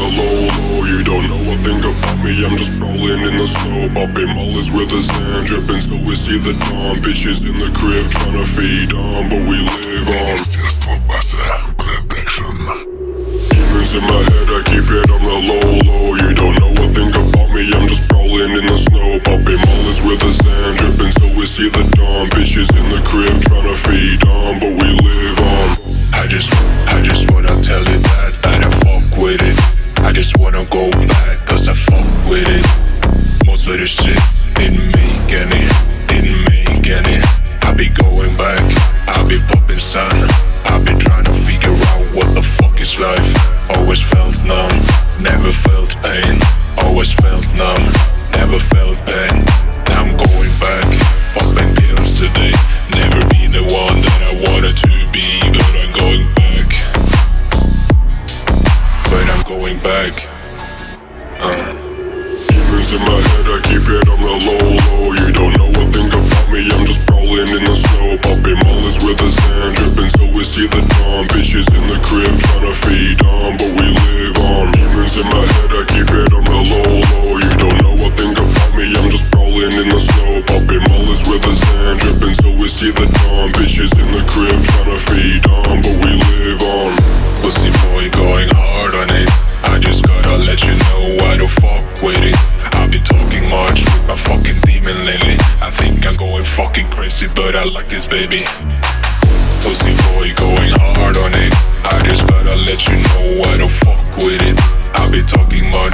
the low. You don't know a thing about me, I'm just rolling in the snow. Popping mollies with the sand dripping till we see the dawn. Bitches in the crib trying to feed on, but we live on. Demons in my head, I keep it on the low. You don't know a thing about me, I'm just rolling in the snow. Popping mollies with the sand dripping till we see the dawn. Bitches in the crib trying to feed on, but we live on. I just wanna tell you that I don't fuck with it. I just wanna go back cause I fuck with it. Most of this shit didn't make any. I be going back, I be popping sun. I be trying to figure out what the fuck is life. Always felt numb, never felt pain. Always felt numb, never felt pain. Now I'm going back, popping pills today. Never been the one that I wanted to be, but I'm going back. But I'm going back. Demons in my head, I keep it on the low. You don't know a thing about me, I'm just rolling in the snow. Popping mollies with the sand dripping till we see the dawn. Bitches in the crib trying to feed on, but we live on. Demons in my head, I keep it on the low. You don't know a thing about me, I'm just rolling in the snow. Popping mollies with the sand dripping till we see the dawn. Bitches in the crib trying to feed on, but we live on. Pussy boy going hard on it. I just gotta let you know I don't fuck with it. I be talking much with my fucking demon lately. I think I'm going fucking crazy, but I like this baby. Pussy boy going hard on it. I just gotta let you know I don't fuck with it. I be talking much